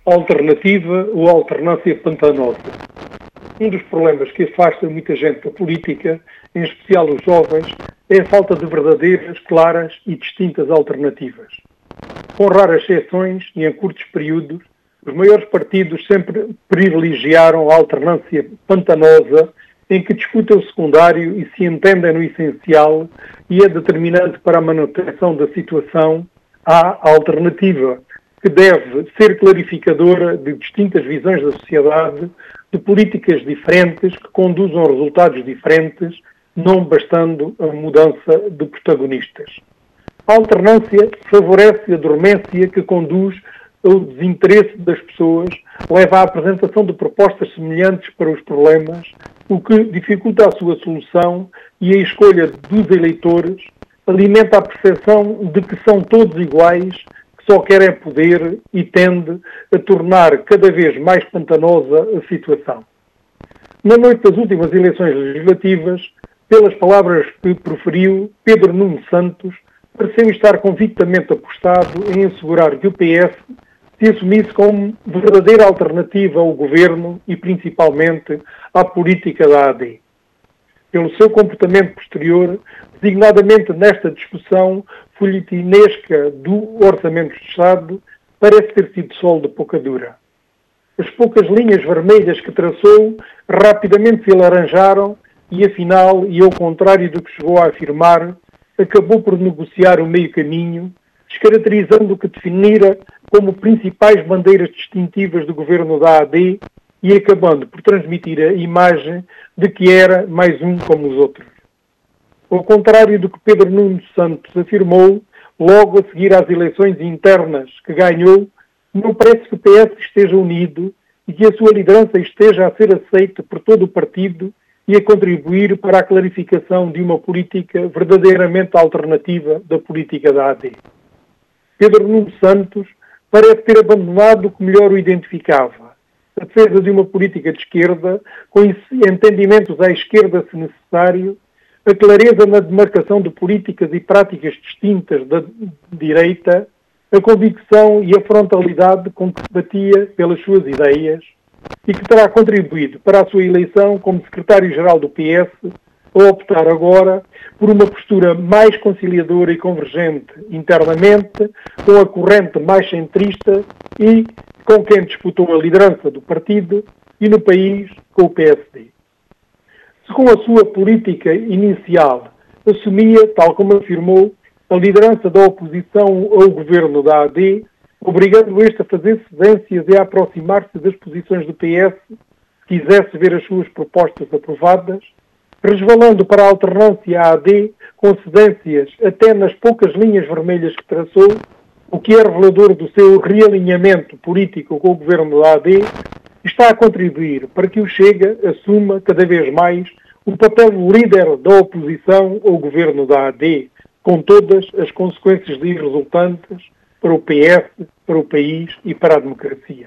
Alternativa ou alternância pantanosa. Um dos problemas que afasta muita gente da política, em especial os jovens, é a falta de verdadeiras, claras e distintas alternativas. Com raras exceções e em curtos períodos, os maiores partidos sempre privilegiaram a alternância pantanosa, em que discutem o secundário e se entendem no essencial, e é determinante para a manutenção da situação a alternativa, que deve ser clarificadora de distintas visões da sociedade, de políticas diferentes que conduzam a resultados diferentes, não bastando a mudança de protagonistas. A alternância favorece a dormência que conduz ao desinteresse das pessoas, leva à apresentação de propostas semelhantes para os problemas, o que dificulta a sua solução e a escolha dos eleitores, alimenta a percepção de que são todos iguais, que só querem poder e tende a tornar cada vez mais pantanosa a situação. Na noite das últimas eleições legislativas, pelas palavras que proferiu, Pedro Nuno Santos pareceu estar convictamente apostado em assegurar que o PS se assumisse como verdadeira alternativa ao governo e principalmente à política da AD. Pelo seu comportamento posterior, designadamente nesta discussão folhetinesca do Orçamento de Estado, parece ter sido sol de pouca dura. As poucas linhas vermelhas que traçou rapidamente se alaranjaram e, afinal, e ao contrário do que chegou a afirmar, acabou por negociar o meio caminho, descaracterizando o que definira como principais bandeiras distintivas do governo da AD e acabando por transmitir a imagem de que era mais um como os outros. Ao contrário do que Pedro Nuno Santos afirmou, logo a seguir às eleições internas que ganhou, não parece que o PS esteja unido e que a sua liderança esteja a ser aceita por todo o partido e a contribuir para a clarificação de uma política verdadeiramente alternativa da política da AD. Pedro Nuno Santos parece ter abandonado o que melhor o identificava, a defesa de uma política de esquerda, com entendimentos à esquerda se necessário, a clareza na demarcação de políticas e práticas distintas da direita, a convicção e a frontalidade com que se batia pelas suas ideias e que terá contribuído para a sua eleição como secretário-geral do PS, a optar agora por uma postura mais conciliadora e convergente internamente, com a corrente mais centrista e com quem disputou a liderança do partido e no país com o PSD. Se com a sua política inicial assumia, tal como afirmou, a liderança da oposição ao governo da AD, obrigando este a fazer cedências e a aproximar-se das posições do PS, se quisesse ver as suas propostas aprovadas, resvalando para a alternância à AD, com cedências até nas poucas linhas vermelhas que traçou, o que é revelador do seu realinhamento político com o governo da AD, está a contribuir para que o Chega assuma cada vez mais o papel de líder da oposição ao governo da AD, com todas as consequências daí resultantes para o PS, para o país e para a democracia.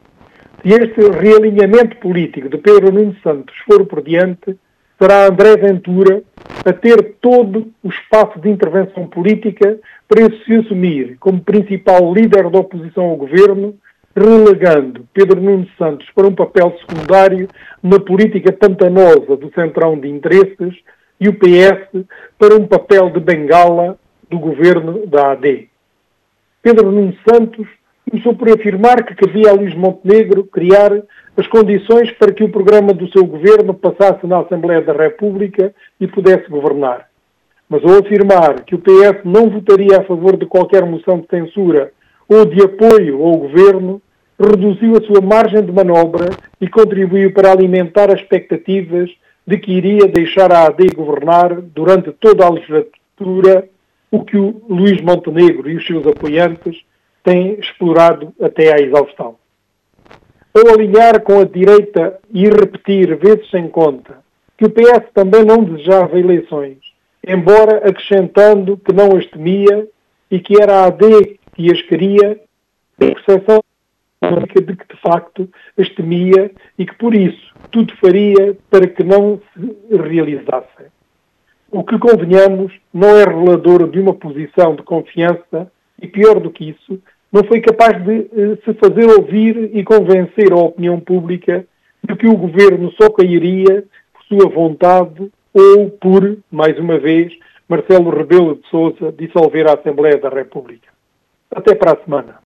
Se este realinhamento político de Pedro Nuno Santos for por diante, será André Ventura a ter todo o espaço de intervenção política para se assumir como principal líder da oposição ao governo, relegando Pedro Nuno Santos para um papel secundário na política pantanosa do centrão de interesses e o PS para um papel de bengala do governo da AD. Pedro Nuno Santos começou por afirmar que cabia a Luís Montenegro criar as condições para que o programa do seu governo passasse na Assembleia da República e pudesse governar. Mas ao afirmar que o PS não votaria a favor de qualquer moção de censura ou de apoio ao governo, reduziu a sua margem de manobra e contribuiu para alimentar as expectativas de que iria deixar a AD governar durante toda a legislatura, o que o Luís Montenegro e os seus apoiantes têm explorado até à exaustão. Ao alinhar com a direita e repetir vezes sem conta que o PS também não desejava eleições, embora acrescentando que não as temia e que era a AD que as queria, a percepção de que de facto as temia e que por isso tudo faria para que não se realizassem. O que, convenhamos, não é revelador de uma posição de confiança e, pior do que isso, não foi capaz de se fazer ouvir e convencer a opinião pública de que o governo só cairia por sua vontade ou por, mais uma vez, Marcelo Rebelo de Sousa dissolver a Assembleia da República. Até para a semana.